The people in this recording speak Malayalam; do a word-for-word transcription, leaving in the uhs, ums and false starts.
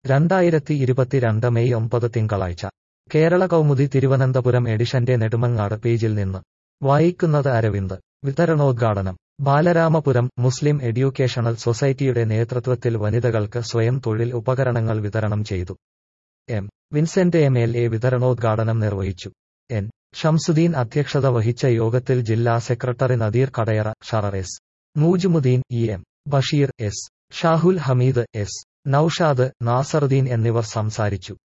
രണ്ടായിരത്തി ഇരുപത്തിരണ്ട് മെയ് ഒമ്പത് തിങ്കളാഴ്ച കേരള കൗമുദി തിരുവനന്തപുരം എഡിഷന്റെ നെടുമങ്ങാട് പേജിൽ നിന്ന് വായിക്കുന്നത് അരവിന്ദ്. വിതരണോദ്ഘാടനം ബാലരാമപുരം. മുസ്ലിം എഡ്യൂക്കേഷണൽ സൊസൈറ്റിയുടെ നേതൃത്വത്തിൽ വനിതകൾക്ക് സ്വയം തൊഴിൽ ഉപകരണങ്ങൾ വിതരണം ചെയ്തു. M Vincent M L A വിതരണോദ്ഘാടനം നിർവഹിച്ചു. എൻ ഷംസുദ്ദീൻ അധ്യക്ഷത വഹിച്ച യോഗത്തിൽ ജില്ലാ secretary Nadeer Kadayara, treasurer S Nujumuddin, E M Basheer, S Shahul Hameed, S Noushad, Nasaruddin എന്നിവർ സംസാരിച്ചു.